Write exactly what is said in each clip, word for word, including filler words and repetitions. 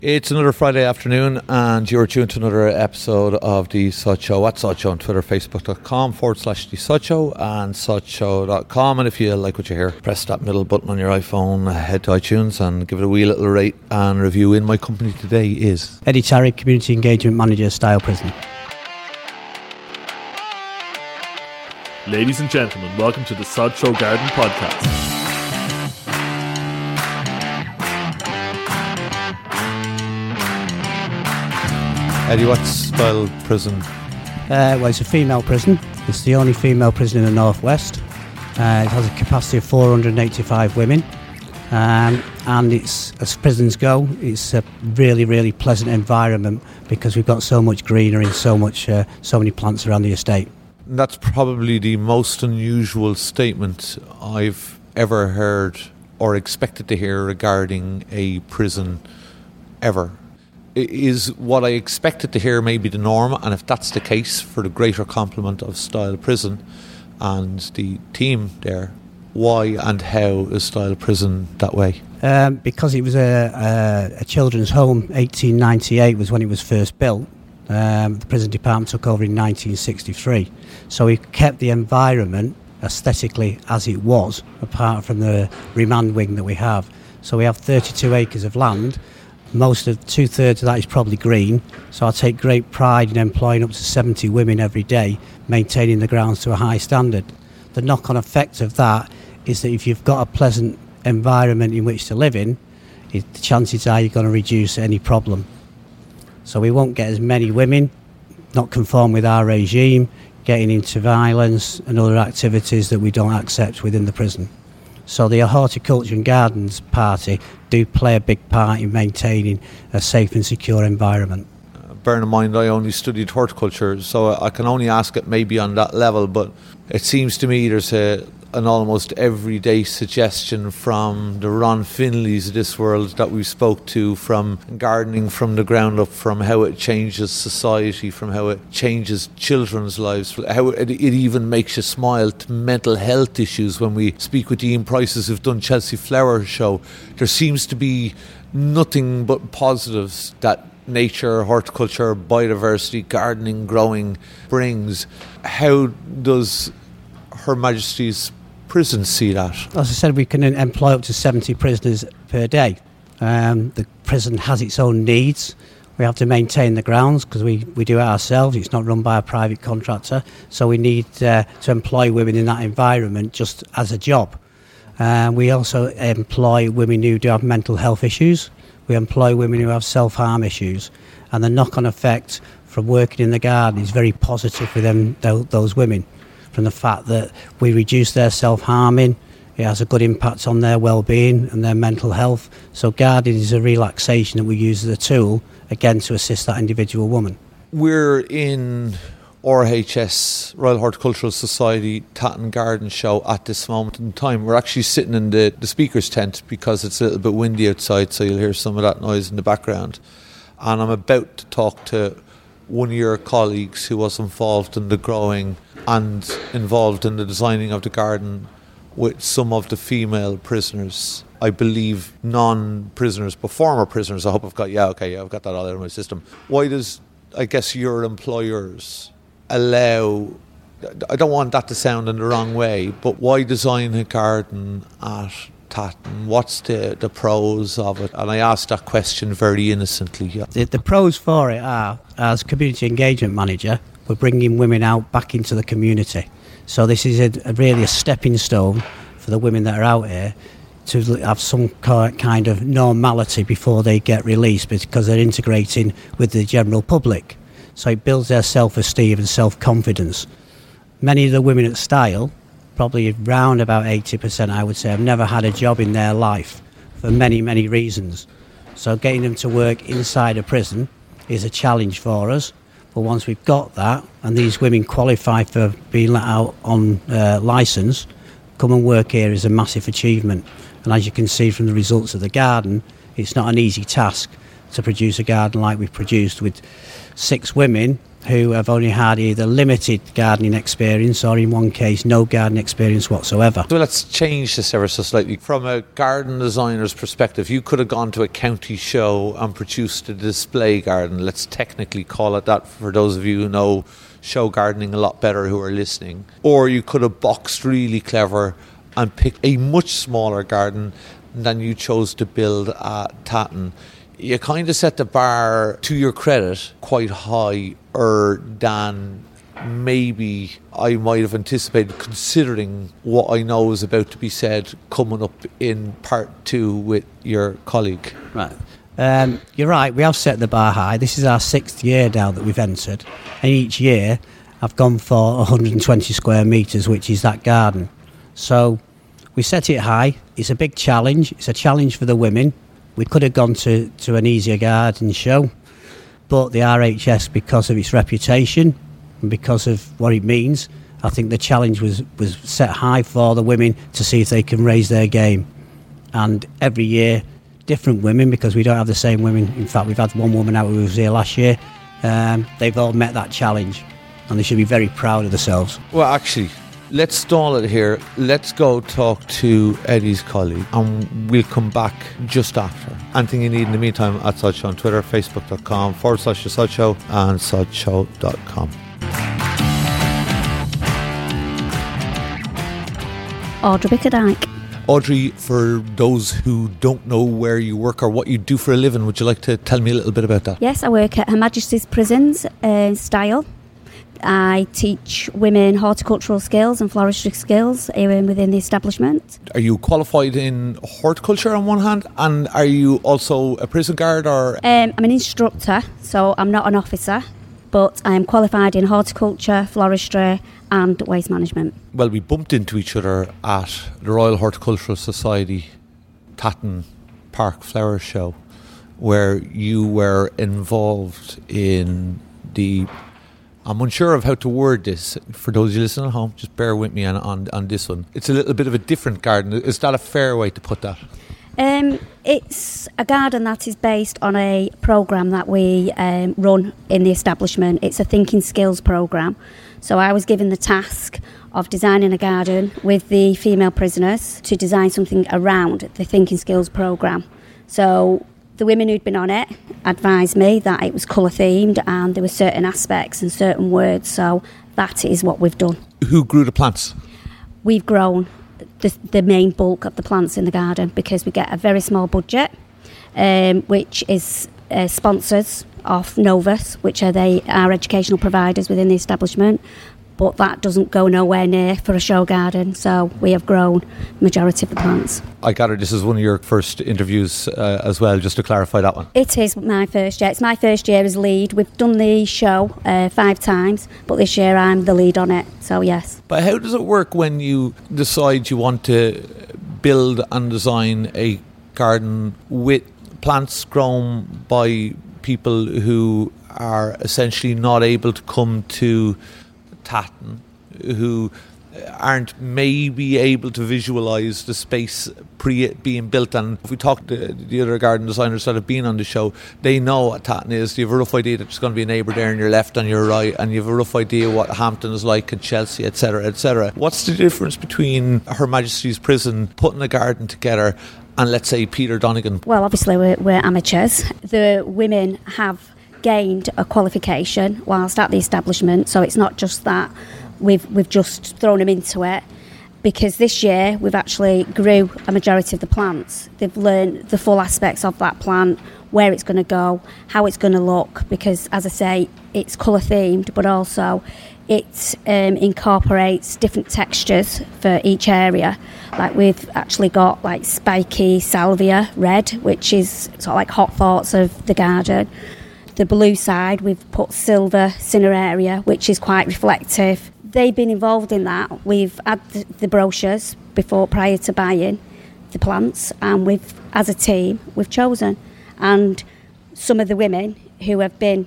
It's another Friday afternoon and you're tuned to another episode of The Sud Show at Sud Show on Twitter, facebook.com forward slash The Sud Show and sudshow dot com. And if you like what you hear, press that middle button on your iPhone, head to iTunes and give it a wee little rate and review. In my company today is Eddie Tarry, Community Engagement Manager, Style Prison. Ladies and gentlemen, welcome to the Sud Show Garden Podcast. Eddie, what's Style Prison? Uh, well, it's a female prison. It's the only female prison in the Northwest. Uh, it has a capacity of four hundred eighty-five women. Um, and it's, as prisons go, it's a really, really pleasant environment because we've got so much greenery and so much, uh, so many plants around the estate. That's probably the most unusual statement I've ever heard or expected to hear regarding a prison ever. Is what I expected to hear maybe the norm, and if that's the case, for the greater compliment of Style Prison and the team there, why and how is Style Prison that way? Um, because it was a, a, a children's home. eighteen ninety-eight was when it was first built. Um, the prison department took over in nineteen sixty-three. So we kept the environment aesthetically as it was, apart from the remand wing that we have. So we have thirty-two acres of land. Most of two-thirds of that is probably green, so I take great pride in employing up to seventy women every day, maintaining the grounds to a high standard. The knock-on effect of that is that if you've got a pleasant environment in which to live in, it, the chances are you're going to reduce any problem. So we won't get as many women not conform with our regime, getting into violence and other activities that we don't accept within the prison. So the Horticulture and Gardens Party do play a big part in maintaining a safe and secure environment. Uh, bearing in mind I only studied horticulture, so I can only ask it maybe on that level, but it seems to me there's a, an almost everyday suggestion from the Ron Finleys of this world that we spoke to, from gardening from the ground up, from how it changes society, from how it changes children's lives, how it, it even makes you smile, to mental health issues. When we speak with Ian Prices who've done Chelsea Flower Show, there seems to be nothing but positives that nature, horticulture, biodiversity, gardening, growing brings. How does Her Majesty's Prison see that? As I said, we can employ up to seventy prisoners per day. Um, the prison has its own needs. We have to maintain the grounds because we, we do it ourselves. It's not run by a private contractor. So we need uh, to employ women in that environment just as a job. Uh, we also employ women who do have mental health issues. We employ women who have self-harm issues. And the knock-on effect from working in the garden is very positive for them, those women, from the fact that we reduce their self-harming. It has a good impact on their well-being and their mental health. So gardening is a relaxation that we use as a tool, again, to assist that individual woman. We're in R H S, Royal Horticultural Society Tatton Garden Show at this moment in time. We're actually sitting in the, the speaker's tent because it's a little bit windy outside, so you'll hear some of that noise in the background. And I'm about to talk to one of your colleagues who was involved in the growing and involved in the designing of the garden with some of the female prisoners. I believe non-prisoners, but former prisoners. I hope I've got, yeah, okay, yeah, I've got that all out of my system. Why does, I guess, your employers allow, I don't want that to sound in the wrong way, but why design a garden at Tatton? What's the, the pros of it? And I asked that question very innocently. Yeah. The, the pros for it are, as Community Engagement Manager, we're bringing women out back into the community. So this is a, a really a stepping stone for the women that are out here to have some kind of normality before they get released, because they're integrating with the general public. So it builds their self-esteem and self-confidence. Many of the women at Style, probably around about eighty percent, I would say, have never had a job in their life for many, many reasons. So getting them to work inside a prison is a challenge for us. But once we've got that, and these women qualify for being let out on uh, licence, come and work here is a massive achievement. And as you can see from the results of the garden, it's not an easy task to produce a garden like we've produced with six women who have only had either limited gardening experience or in one case no gardening experience whatsoever. So let's change this ever so slightly. From a garden designer's perspective, you could have gone to a county show and produced a display garden. Let's technically call it that for those of you who know show gardening a lot better who are listening. Or you could have boxed really clever and picked a much smaller garden than you chose to build at Tatton. You kind of set the bar, to your credit, quite higher than maybe I might have anticipated, considering what I know is about to be said coming up in part two with your colleague. Right. Um, you're right, we have set the bar high. This is our sixth year now that we've entered. And each year I've gone for one hundred twenty square metres, which is that garden. So we set it high. It's a big challenge. It's a challenge for the women. We could have gone to, to an easier garden show, but the R H S, because of its reputation and because of what it means, I think the challenge was, was set high for the women to see if they can raise their game. And every year, different women, because we don't have the same women. In fact, we've had one woman out who was here last year. Um, they've all met that challenge, and they should be very proud of themselves. Well, actually, let's stall it here. Let's go talk to Eddie's colleague and we'll come back just after. Anything you need in the meantime at Sod Show on Twitter, facebook.com forward slash the Sod Show and sod show dot com. Audrey Bickerdike. Audrey, for those who don't know where you work or what you do for a living, would you like to tell me a little bit about that? Yes, I work at Her Majesty's Prisons in Style. I teach women horticultural skills and floristry skills within the establishment. Are you qualified in horticulture on one hand, and are you also a prison guard? Or um, I'm an instructor, so I'm not an officer, but I am qualified in horticulture, floristry and waste management. Well, we bumped into each other at the Royal Horticultural Society Tatton Park Flower Show, where you were involved in the... I'm unsure of how to word this. For those of you listening at home, just bear with me on, on, on this one. It's a little bit of a different garden. Is that a fair way to put that? Um, it's a garden that is based on a programme that we um, run in the establishment. It's a thinking skills programme. So I was given the task of designing a garden with the female prisoners to design something around the thinking skills programme. So the women who'd been on it advised me that it was colour themed and there were certain aspects and certain words, so that is what we've done. Who grew the plants? We've grown the, the main bulk of the plants in the garden because we get a very small budget, um, which is uh, sponsors of Novus, which are they our educational providers within the establishment. But that doesn't go nowhere near for a show garden, so we have grown the majority of the plants. I gather this is one of your first interviews uh, as well, just to clarify that one. It is my first year. It's my first year as lead. We've done the show uh, five times, but this year I'm the lead on it, so yes. But how does it work when you decide you want to build and design a garden with plants grown by people who are essentially not able to come to Tatton, who aren't maybe able to visualise the space pre being built? And if we talk to the other garden designers that have been on the show, they know what Tatton is. You have a rough idea that there's going to be a neighbour there on your left and your right, and you have a rough idea what Hampton is like and Chelsea, et cetera, et cetera. What's the difference between Her Majesty's Prison putting a garden together and, let's say, Peter Donegan? Well, obviously we're, we're amateurs. The women have gained a qualification whilst at the establishment, so it's not just that we've we've just thrown them into it, because this year we've actually grew a majority of the plants. They've learned the full aspects of that plant, where it's going to go, how it's going to look, because as I say, it's colour themed, but also it um, incorporates different textures for each area. Like we've actually got like spiky salvia red, which is sort of like hot thoughts of the garden. The blue side, we've put silver cineraria, which is quite reflective. They've been involved in that. We've had the, the brochures before, prior to buying the plants, and we've, as a team, we've chosen. And some of the women who have been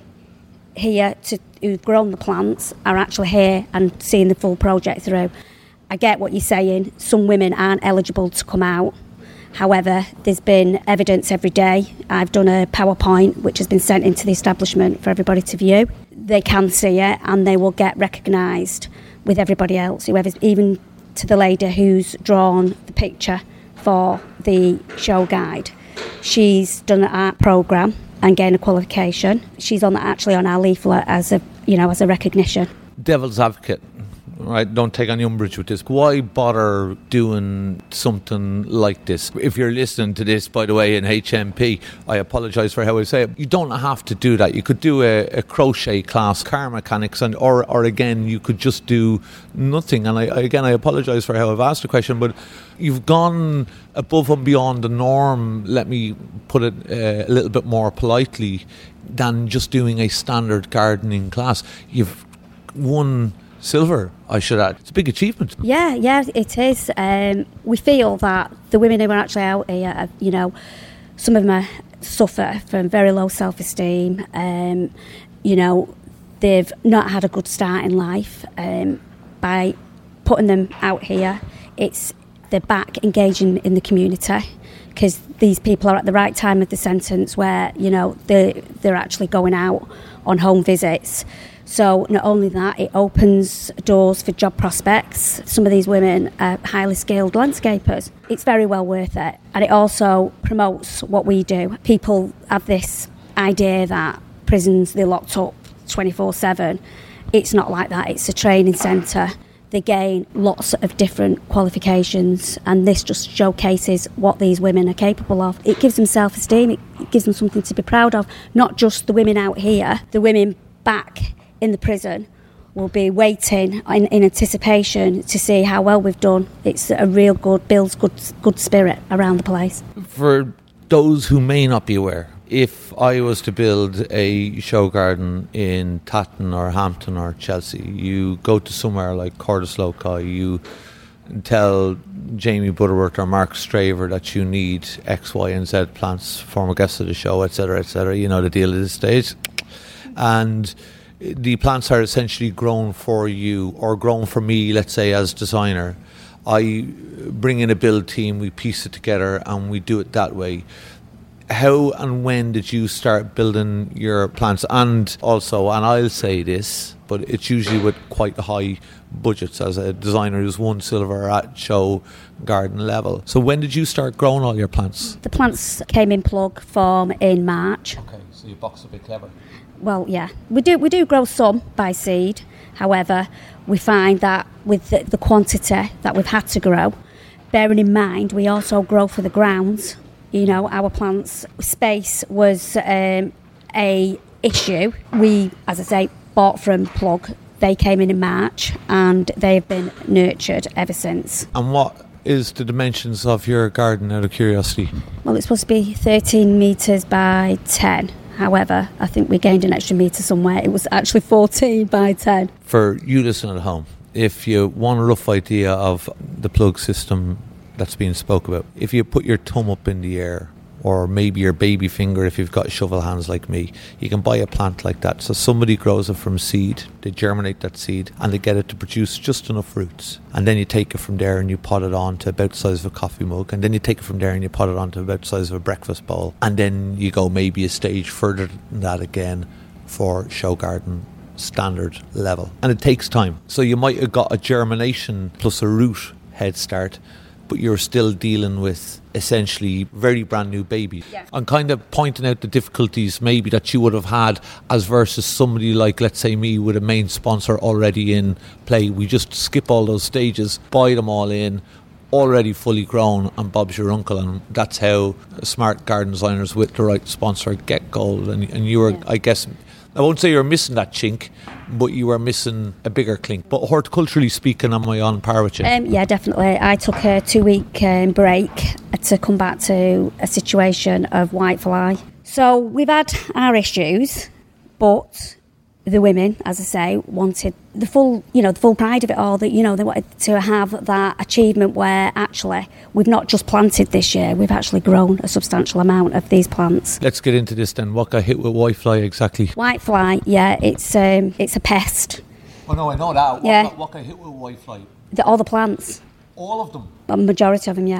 here, to, who've grown the plants, are actually here and seeing the full project through. I get what you're saying. Some women aren't eligible to come out. However, there's been evidence every day. I've done a PowerPoint which has been sent into the establishment for everybody to view. they can see it and they will get recognised with everybody else, whoever's, even to the lady who's drawn the picture for the show guide. She's done an art programme and gained a qualification. She's on actually on our leaflet as a, you know, as a recognition. Devil's advocate, right? Don't take any umbrage with this. Why bother doing something like this? If you're listening to this, by the way, in H M P, I apologise for how I say it. You don't have to do that. You could do a, a crochet class, car mechanics, and or or again, you could just do nothing. And I again, I apologise for how I've asked the question, but you've gone above and beyond the norm. Let me put it uh, a little bit more politely than just doing a standard gardening class. You've won silver, I should add. It's a big achievement. Yeah, yeah, it is. Um, we feel that the women who are actually out here, you know, some of them are, suffer from very low self-esteem. Um, you know, they've not had a good start in life. Um, by putting them out here, it's they're back engaging in the community, because these people are at the right time of the sentence where, you know, they're, they're actually going out on home visits. So not only that, it opens doors for job prospects. Some of these women are highly skilled landscapers. It's very well worth it. And it also promotes what we do. People have this idea that prisons, they're locked up twenty-four seven. It's not like that. It's a training centre. They gain lots of different qualifications, and this just showcases what these women are capable of. It gives them self-esteem. It, it gives them something to be proud of. Not just the women out here, the women back in the prison will be waiting in, in anticipation to see how well we've done. It's a real good, builds good good spirit around the place. For those who may not be aware, if I was to build a show garden in Tatton or Hampton or Chelsea, you go to somewhere like Courtislocai, you tell Jamie Butterworth or Mark Straver that you need X, Y and Z plants, former guests of the show, et cetera, et cetera. You know the deal at this stage. And the plants are essentially grown for you, or grown for me, let's say, as designer. I bring in a build team, we piece it together, and we do it that way. How and when did you start building your plants? And also, and I'll say this, but it's usually with quite high budgets as a designer who's won silver at show garden level. So when did you start growing all your plants? The plants came in plug form in March. Okay, so your box a bit clever. Well, yeah, we do we do grow some by seed. However, we find that with the, the quantity that we've had to grow, bearing in mind we also grow for the grounds. You know, our plants space was um, a issue. We, as I say, bought from Plug. They came in in March, and they have been nurtured ever since. And what is the dimensions of your garden, out of curiosity? Well, it's supposed to be thirteen metres by ten. However, I think we gained an extra metre somewhere. It was actually fourteen by ten. For you listening at home, if you want a rough idea of the plug system that's being spoke about, if you put your thumb up in the air, or maybe your baby finger if you've got shovel hands like me, you can buy a plant like that. So somebody grows it from seed, they germinate that seed, and they get it to produce just enough roots. And then you take it from there and you pot it on to about the size of a coffee mug. And then you take it from there and you pot it on to about the size of a breakfast bowl. And then you go maybe a stage further than that again for show garden standard level. And it takes time. So you might have got a germination plus a root head start, but you're still dealing with essentially very brand new babies. Yeah. I'm kind of pointing out the difficulties maybe that you would have had as versus somebody like, let's say me, with a main sponsor already in play. We just skip all those stages, buy them all in, already fully grown, and Bob's your uncle. And that's how smart garden designers with the right sponsor get gold. And, and you were, yeah. I guess, I won't say you're missing that chink, but you were missing a bigger clink. But horticulturally speaking, am I on par with you? Um, yeah, definitely. I took a two-week um, break to come back to a situation of whitefly. So we've had our issues, but the women, as I say, wanted the full, you know, the full pride of it all. That, you know, they wanted to have that achievement where actually we've not just planted this year, we've actually grown a substantial amount of these plants. Let's get into this then. What got hit with whitefly exactly? Whitefly, yeah, it's um, it's a pest. Oh no, I know that. What yeah. got, what got hit with whitefly? The, all the plants. All of them? A majority of them, yeah.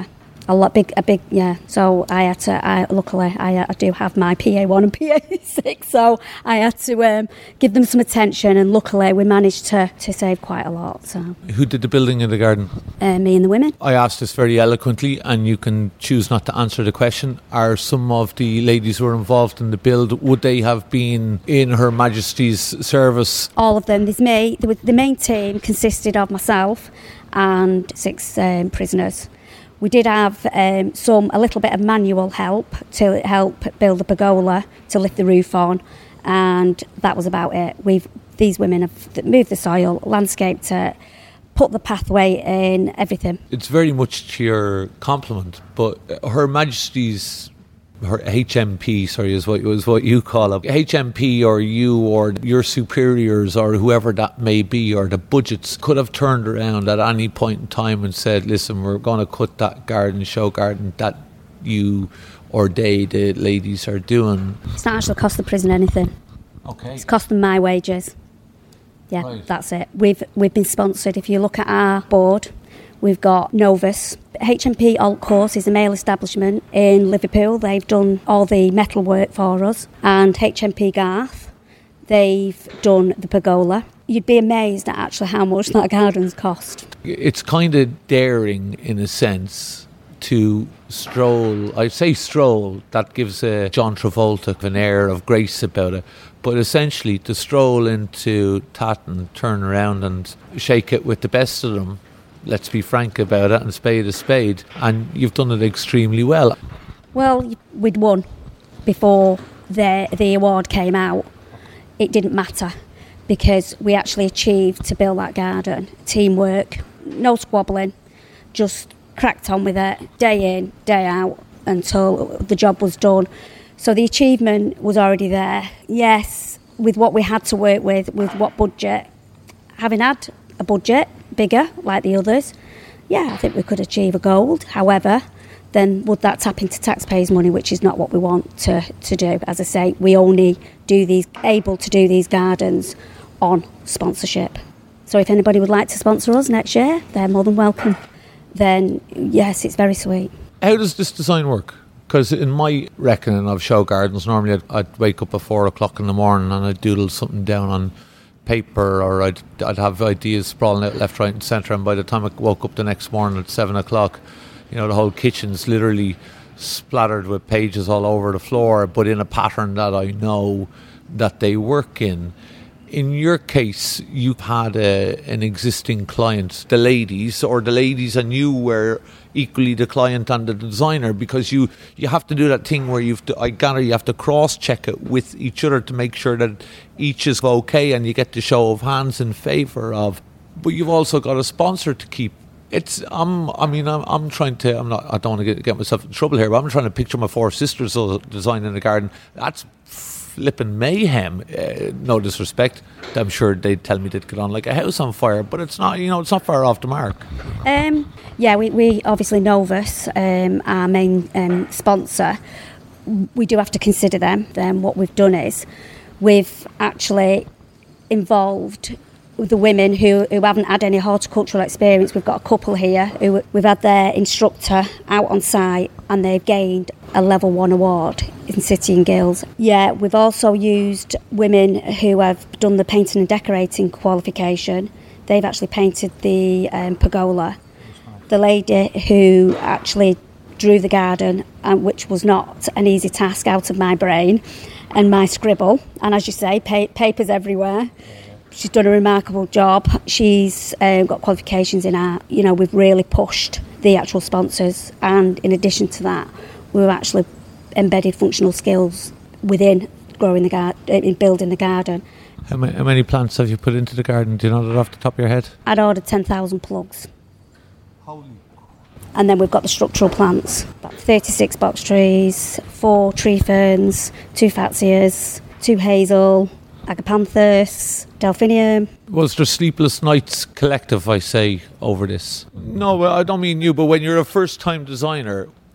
A lot big, a big, yeah. So I had to. I, luckily, I, I do have my P A one and P A six, so I had to um, give them some attention. And luckily, we managed to, to save quite a lot. So who did the building in the garden? Uh, me and the women. I asked this very eloquently, and you can choose not to answer the question. Are some of the ladies who were involved in the build, would they have been in Her Majesty's service? All of them. There's me. There was, the main team consisted of myself and six um, prisoners. We did have um, some a little bit of manual help to help build the pergola, to lift the roof on, and that was about it. We've these women have moved the soil, landscaped it, put the pathway in, everything. It's very much to your compliment, but Her Majesty's, her H M P, sorry, is what is what you call it. H M P or you or your superiors or whoever that may be, or the budgets could have turned around at any point in time and said, listen, we're going to cut that garden, show garden that you or they, the ladies, are doing. It's not actually cost the prison anything. Okay. It's cost them my wages. Yeah, right. That's it. We've we've been sponsored. If you look at our board, we've got Novus. H M P Alt Course is a male establishment in Liverpool. They've done all the metal work for us. And H M P Garth, they've done the pergola. You'd be amazed at actually how much that garden's cost. It's kind of daring in a sense to stroll. I say stroll, that gives a John Travolta an air of grace about it. But essentially to stroll into Tatton, turn around and shake it with the best of them, let's be frank about it, and spade a spade, and you've done it extremely well. Well, we'd won before the the award came out. It didn't matter because we actually achieved to build that garden. Teamwork, no squabbling, just cracked on with it day in, day out until the job was done. So the achievement was already there. Yes, with what we had to work with, with what budget, having had a budget bigger like the others, yeah, I think we could achieve a gold. However, then would that tap into taxpayers' money, which is not what we want to, to do. As I say, we only do these able to do these gardens on sponsorship. So if anybody would like to sponsor us next year, they're more than welcome. Then yes, it's very sweet. How does this design work? Because in my reckoning of show gardens, normally I'd, I'd wake up at four o'clock in the morning and I'd doodle something down on paper, or I'd, I'd have ideas sprawling out left, right and centre, and by the time I woke up the next morning at seven o'clock, you know, the whole kitchen's literally splattered with pages all over the floor, but in a pattern that I know that they work in. In your case, you've had a, an existing client, the ladies, or the ladies and you were equally the client and the designer, because you, you have to do that thing where you've to, I gather you have to cross-check it with each other to make sure that each is okay and you get the show of hands in favour of. But you've also got a sponsor to keep. It's I'm I mean I'm I'm trying to I'm not I don't want to get, get myself in trouble here, but I'm trying to picture my four sisters designing the garden. That's flipping mayhem. Uh, no disrespect, I'm sure they'd tell me they'd get on like a house on fire, but it's not, you know, it's not far off the mark. Um, yeah, we, we obviously Novus, um, our main um, sponsor. We do have to consider them. Then what we've done is we've actually involved the women who, who haven't had any horticultural experience. We've got a couple here who we've had their instructor out on site and they've gained a level one award in City and Guilds. Yeah, we've also used women who have done the painting and decorating qualification. They've actually painted the um, pergola. The lady who actually drew the garden, and which was not an easy task out of my brain and my scribble, and as you say, pa- papers everywhere. She's done a remarkable job. She's um, got qualifications in art. You know, we've really pushed the actual sponsors, and in addition to that, we've actually embedded functional skills within growing the garden, in building the garden. How many, how many plants have you put into the garden? Do you know that off the top of your head? I'd ordered ten thousand plugs. Holy. And then we've got the structural plants, about thirty-six box trees, four tree ferns, two fatsias, two hazel, agapanthus, delphinium. Was there sleepless nights collective, I say, over this? No, I don't mean you, but when you're a first-time designer,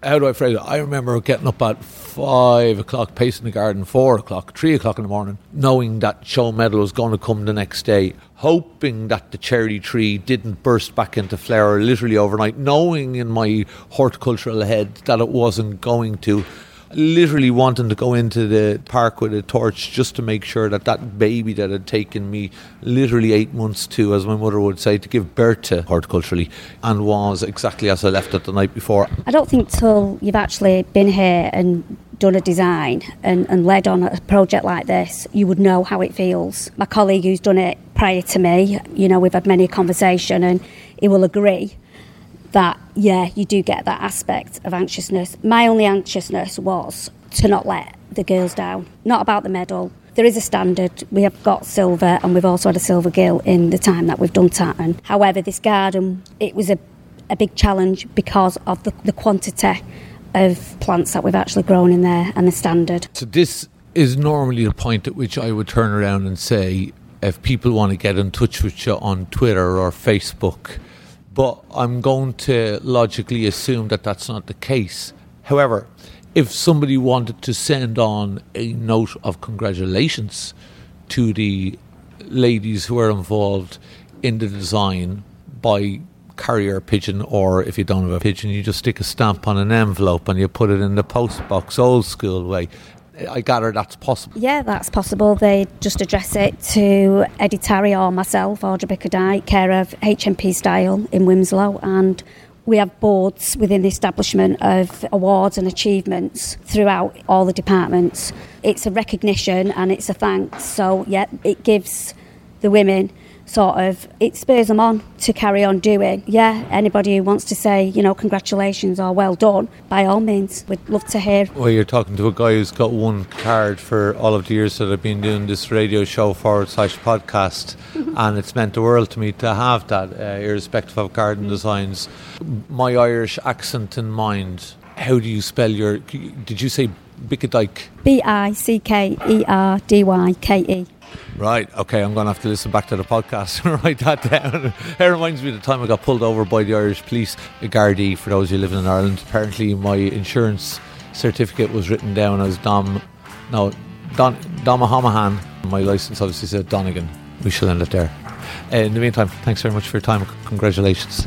how do I phrase it? I remember getting up at five o'clock, pacing the garden, four o'clock, three o'clock in the morning, knowing that show medal was going to come the next day, hoping that the cherry tree didn't burst back into flower literally overnight, knowing in my horticultural head that it wasn't going to, literally wanting to go into the park with a torch just to make sure that that baby that had taken me literally eight months to, as my mother would say, to give birth to horticulturally, and was exactly as I left it the night before. I don't think till you've actually been here and done a design and, and led on a project like this, you would know how it feels. My colleague who's done it prior to me, you know, we've had many a conversation, and he will agree that, yeah, you do get that aspect of anxiousness. My only anxiousness was to not let the girls down. Not about the medal. There is a standard. We have got silver, and we've also had a silver gill in the time that we've done Tatton. However, this garden, it was a, a big challenge because of the, the quantity of plants that we've actually grown in there and the standard. So this is normally the point at which I would turn around and say, if people want to get in touch with you on Twitter or Facebook, but I'm going to logically assume that that's not the case. However, if somebody wanted to send on a note of congratulations to the ladies who are involved in the design by carrier pigeon, or if you don't have a pigeon, you just stick a stamp on an envelope and you put it in the post box, old school way, I gather that's possible. Yeah, that's possible. They just address it to Eddie Tarry or myself, Audrey Bickerdike, care of H M P Style in Wimslow, and we have boards within the establishment of awards and achievements throughout all the departments. It's a recognition and it's a thanks. So, yeah, it gives the women sort of, it spurs them on to carry on doing. Yeah, anybody who wants to say, you know, congratulations or well done, by all means, we'd love to hear. Well, you're talking to a guy who's got one card for all of the years that I've been doing this radio show forward slash podcast, and it's meant the world to me to have that, uh, irrespective of garden designs. My Irish accent in mind, how do you spell your, did you say Bickerdike? B I C K E R D Y K E. Right, okay, I'm going to have to listen back to the podcast and write that down. It reminds me of the time I got pulled over by the Irish police, a Gardaí, for those of you living in Ireland. Apparently my insurance certificate was written down as Dom, no, Don, Dom O'Hamahan. My licence obviously said Donegan. We shall end it there. Uh, in the meantime, thanks very much for your time. Congratulations.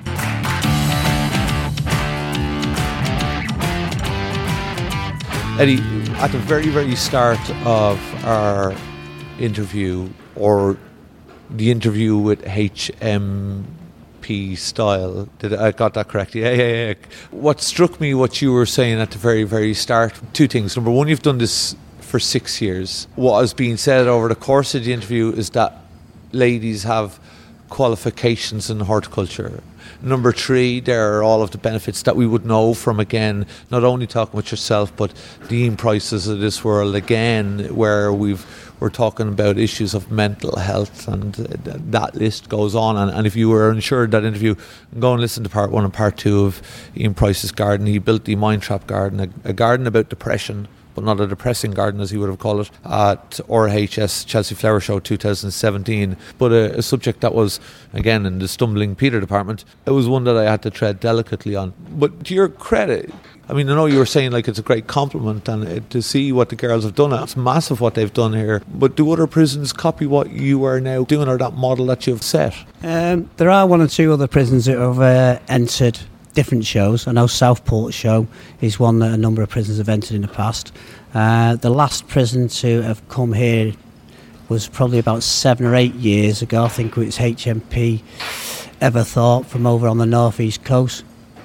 Eddie, at the very, very start of our interview, or the interview with H M P Style, did I got that correct? Yeah, yeah, yeah. What struck me, what you were saying at the very, very start, two things. Number one, you've done this for six years. What has been said over the course of the interview is that ladies have qualifications in horticulture. Number three, there are all of the benefits that we would know from, again, not only talking with yourself, but the Ian Prices of this world, again, where we've we're talking about issues of mental health, and that list goes on. And, and if you were unsure of that interview, go and listen to part one and part two of Ian Price's garden. He built the Mind Trap Garden, a, a garden about depression, but not a depressing garden as he would have called it, at R H S Chelsea Flower Show two thousand seventeen. But a, a subject that was, again, in the Stumbling Peter department, it was one that I had to tread delicately on. But to your credit, I mean, I know you were saying like it's a great compliment, and it, to see what the girls have done, it's massive what they've done here. But do other prisons copy what you are now doing, or that model that you've set? Um, there are one or two other prisons that have uh, entered different shows. I know Southport show is one that a number of prisons have entered in the past. Uh, the last prison to have come here was probably about seven or eight years ago. I think it was H M P Everthorpe from over on the north east coast.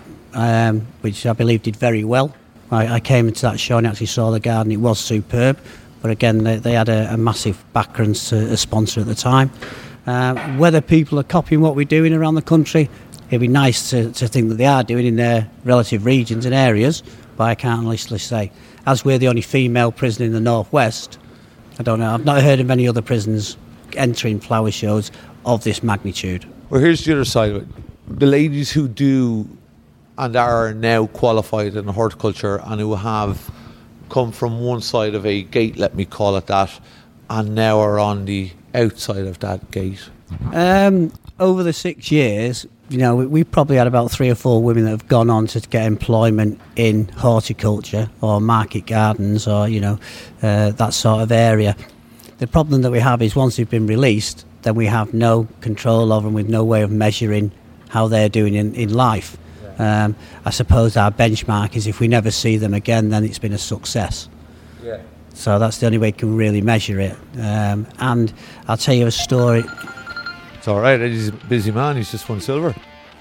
Um, which I believe did very well. I, I came into that show and actually saw the garden. It was superb, but again they, they had a, a massive backer to a sponsor at the time. Uh, whether people are copying what we're doing around the country, it'd be nice to, to think that they are doing in their relative regions and areas, but I can't honestly say. As we're the only female prison in the northwest, I don't know, I've not heard of many other prisons entering flower shows of this magnitude. Well, here's the other side of it. The ladies who do and are now qualified in horticulture, and who have come from one side of a gate, let me call it that, and now are on the outside of that gate. Um, over the six years, you know, we, we probably had about three or four women that have gone on to get employment in horticulture or market gardens or, you know, uh, that sort of area. The problem that we have is once they've been released, then we have no control over them with no way of measuring how they're doing in, in life. Yeah. Um, I suppose our benchmark is if we never see them again, then it's been a success. Yeah. So that's the only way we can really measure it. Um, and I'll tell you a story. It's all right. He's a busy man. He's just won silver.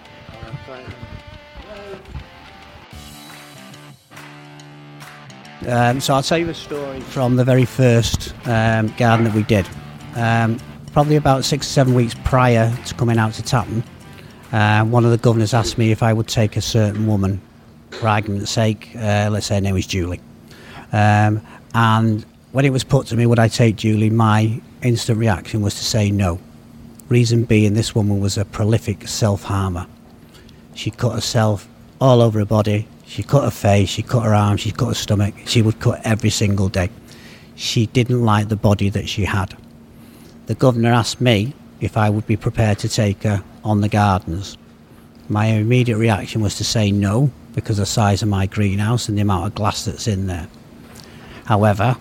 Um, so I'll tell you a story from the very first um, garden that we did. Um, probably about six or seven weeks prior to coming out to Tatton, uh, one of the governors asked me if I would take a certain woman, for argument's sake. Uh, let's say her name was Julie. Um, and when it was put to me, would I take Julie, my instant reaction was to say no. Reason being, this woman was a prolific self-harmer. She cut herself all over her body. She cut her face, she cut her arms, she cut her stomach. She would cut every single day. She didn't like the body that she had. The governor asked me if I would be prepared to take her on the gardens. My immediate reaction was to say no, because of the size of my greenhouse and the amount of glass that's in there. However,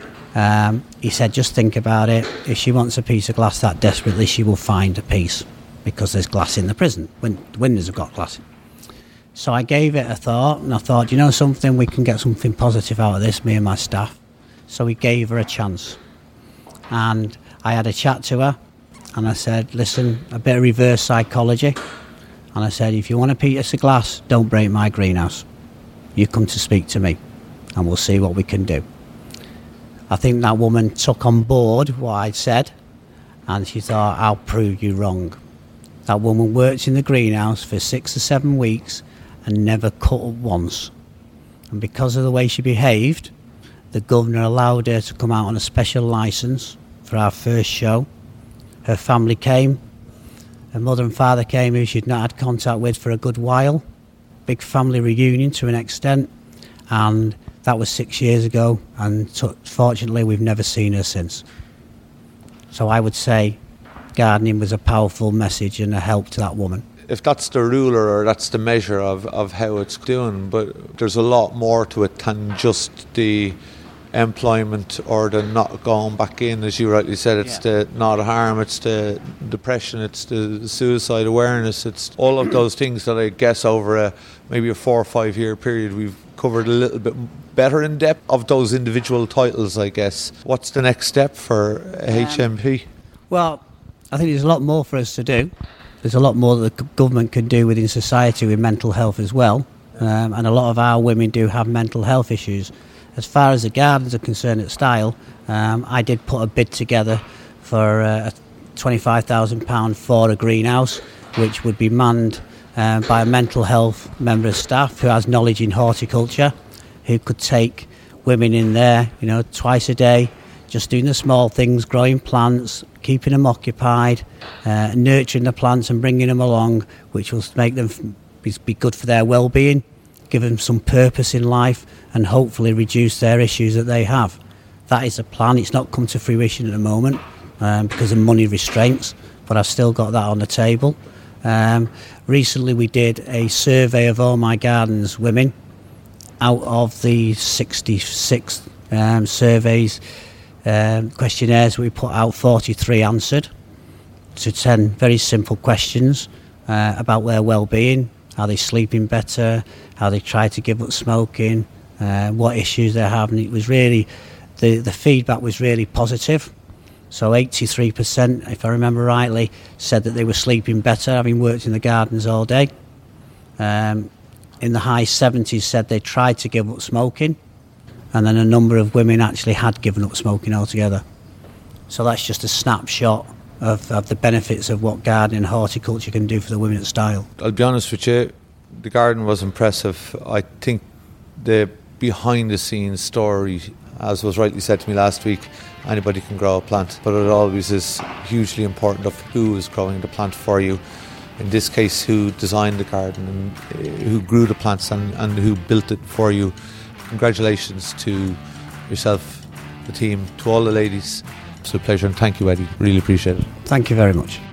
um, he said, just think about it. If she wants a piece of glass that desperately, she will find a piece, because there's glass in the prison. Win- windows have got glass. So I gave it a thought, and I thought, you know something, we can get something positive out of this, me and my staff. So we gave her a chance. And I had a chat to her, and I said, listen, a bit of reverse psychology. And I said, if you want a piece of glass, don't break my greenhouse. You come to speak to me, and we'll see what we can do. I think that woman took on board what I'd said, and she thought, I'll prove you wrong. That woman worked in the greenhouse for six or seven weeks and never cut up once. And because of the way she behaved, the governor allowed her to come out on a special licence for our first show. Her family came. Her mother and father came, who she'd not had contact with for a good while. Big family reunion to an extent. And that was six years ago, and t- fortunately we've never seen her since. So I would say gardening was a powerful message and a help to that woman. If that's the ruler or that's the measure of, of how it's doing, but there's a lot more to it than just the employment or the not going back in, as you rightly said. It's yeah. the not harm, it's the depression, it's the suicide awareness, it's all of those things that I guess over a maybe a four or five year period we've covered a little bit better in depth of those individual titles, I guess. What's the next step for H M P? Um, well, I think there's a lot more for us to do. There's a lot more that the government can do within society with mental health as well. Um, and a lot of our women do have mental health issues. As far as the gardens are concerned at Style, um, I did put a bid together for uh, twenty-five thousand pounds for a greenhouse, which would be manned uh, by a mental health member of staff who has knowledge in horticulture, who could take women in there, you know, twice a day, just doing the small things, growing plants, keeping them occupied, uh, nurturing the plants and bringing them along, which will make them be, be good for their well-being, give them some purpose in life, and hopefully reduce their issues that they have. That is a plan. It's not come to fruition at the moment um, because of money restraints, but I've still got that on the table. Um, recently we did a survey of all my gardens women. Out of the sixty-six um, surveys, um, questionnaires we put out, forty-three answered to ten very simple questions uh, about their well-being. Are they sleeping better? How they try to give up smoking? Uh, what issues they're having? It was really, the, the feedback was really positive. So eighty-three percent, if I remember rightly, said that they were sleeping better, having worked in the gardens all day. Um, in the high seventies said they tried to give up smoking, and then a number of women actually had given up smoking altogether. So that's just a snapshot of, of the benefits of what gardening and horticulture can do for the women at Style. I'll be honest with you, the garden was impressive. I think the behind the scenes story, as was rightly said to me last week, anybody can grow a plant, but it always is hugely important of who is growing the plant for you. In this case, who designed the garden and who grew the plants and, and who built it for you. Congratulations to yourself, the team, to all the ladies. It's a pleasure, and thank you, Eddie. Really appreciate it. Thank you very much.